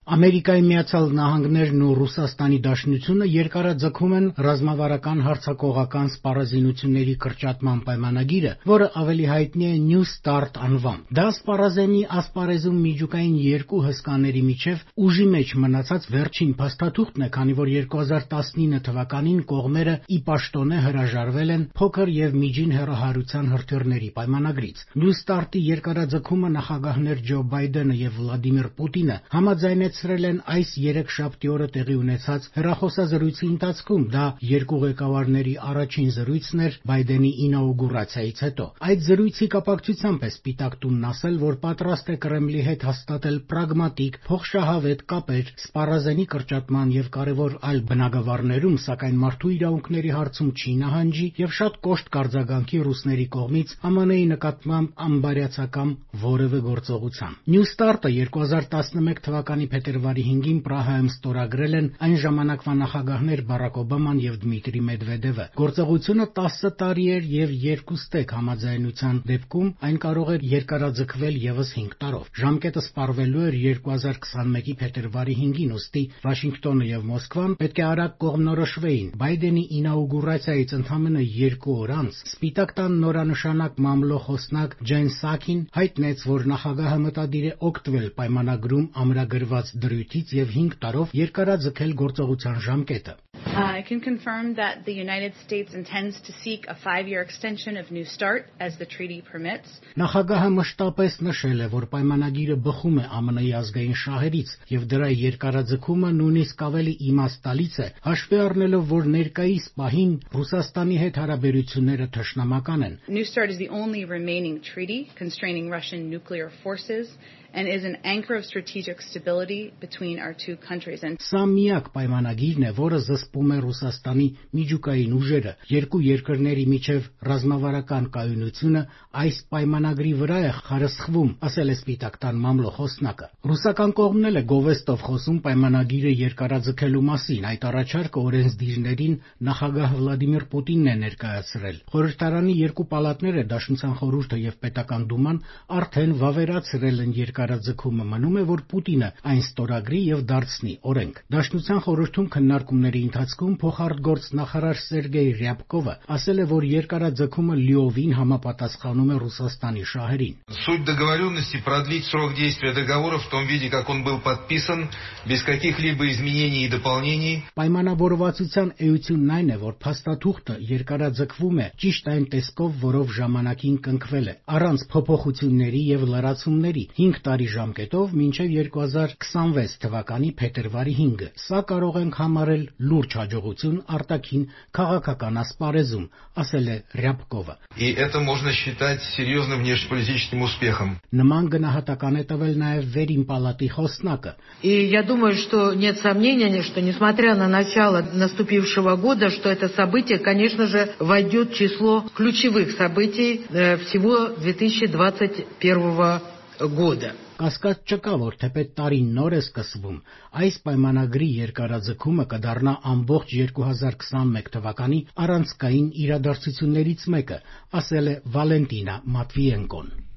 Ամերիկայի Միացյալ Նահանգներն ու Ռուսաստանի Դաշնությունը երկարաձգում են ռազմավարական հարձակողական սպառազինությունների կրճատման պայմանագիրը, որը ավելի հայտնի է New START անվամբ։ Դա սպառազինի ասպարեզում միջուկային երկու հսկաների միջև ուժի մեջ մնացած վերջին փաստաթուղթն է, քանի որ 2019 թվականին կողմերը ի պաշտոնե հրաժարվել են փոքր եւ միջին հեռահարության հրթիռների պայմանագրից։ New START-ի երկարաձգումը նախագահներ Ջո Բայդենը եւ Վլադիմիր Պուտինը համաձայնեցրել են այս երեքշաբթի օրը տեղի ունեցած հեռախոսազրույցի ընթացքում։ Դա երկու ղեկավարների առաջին զրույցն էր Բայդենի ինաուգուրացիայից հետո։ Այդ զրույցի կապակցությամբ է Սպիտակ տունն ասել, որ պատրաստ է Կրեմլի հետ հաստատել պրագմատիկ, փոխշահավետ կապեր սպառազինի կրճատման եւ կարեւոր այլ բնագավառներում, սակայն մարդու իրավունքների հարցում չի նահանջի եւ շատ կոշտ կարձագանքի ռուսների կողմից ԱՄՆ-ի նկատմամբ անբարյացակամ որևէ գործողության։ New START-ը 2011 թվականի փետրվարի 5-ին Պրահայում ստորագրել են այն ժամանակվա նախագահներ Բարակ Օբաման եւ Դմիտրի Մեդվեդևը։ Գործողությունը 10 տարի էր եւ երկու ստեկ համաձայնության դեպքում այն կարող էր երկարաձգվել եւս 5 տարով։ Ժամկետը սպառվելու էր 2021-ի փետրվարի 5-ին, ուստի Վաշինգտոնը եւ Մոսկվան պետք է արագ կողմնորոշվեին։ Բայդենի ինաուգուրացիայից ընդամենը 2 օր անց Սպիտակ տան նորանշանակ մամլո խոսնակ Ջեն Սաքին հայտնեց, որ նախագահը մտադիր է օգտվել պայմանագրում ամրագրված դրույթից եւ 5 տարով երկարաձգել գործողության ժամկետը։ I can confirm that the United States intends to seek a 5-year extension of New START as the treaty permits. Նախագահը մշտապես նշել է, որ պայմանագիրը բխում է ԱՄՆ-ի ազգային շահերից եւ դրա երկարաձգումը նույնիսկ ավելի իմաստ տալիս է, հաշվի առնելով, որ ներկայիս պահին Ռուսաստանի հետ հարաբերությունները թշնամական են։ New START is the only remaining treaty constraining Russian nuclear forces and is an anchor of strategic stability between our two countries. Սա միակ պայմանագիրն է, որը զսպում է Ռուսաստանի միջուկային ուժերը։ Երկու երկրների միջև ռազմավարական կայունությունը այս պայմանագրի վրա է խարսխվում, ասել է Սպիտակ տան մամլո խոսնակը։ Ռուսական կողմն էլ է գովեստով խոսում պայմանագիրը երկարաձգելու մասին։ Այդ առաջարկը օրենսդիրներին նախագահ Վլադիմիր Պուտինն է ներկայացրել։ Խորհրդարանի երկու պալատները, Դաշնության խորհուրդը եւ Պետական դուման, արդեն վավերացրել են երկարաձգումը, մնում է, որ Պուտինը այն ստորագրի եւ դարձնի օրենք։ Դաշնության խորհրդում քննարկումների ընթացքում փոխարտգործ նախարար Սերգեյ Ռյաբկովը ասել է, որ երկարաձգումը լիովին համապատասխանում է Ռուսաստանի շահերին։ Суть договоренности продлить срок действия договора в том виде, как он был подписан, без каких-либо изменений и дополнений. Պայմանավորվածության էությունն այն է, որ փաստաթուղթը երկարաձգվում է ճիշտ այն տեսքով, որով ժամանակին կնքվել է, առանց փոփոխությունների եւ լրացումների 5 տարի ժամկետով մինչև 2026 թվականի փետրվարի 5-ը։ Սա կարող ենք համարել լուրջ հաջողություն արտաքին քաղաքական ասպարեզում, ասել է Ռյաբկովը։ И это можно считать серьезным внешнеполитическим успехом. Նման գնահատական է տվել նաև Վերին պալատի խոսնակը։ И я думаю, что нет сомнения, что несмотря на начало наступившего года, что это событие, конечно же, войдет в число ключевых событий всего 2021 года. Կասկած չկա, որ թեպետ տարին նոր է սկսվում, այս պայմանագրի երկարաձգումը կդառնա ամբողջ 2021 թվականի առանցքային իրադարձություններից մեկը, ասել է Վալենտինա Մատվիենկոն։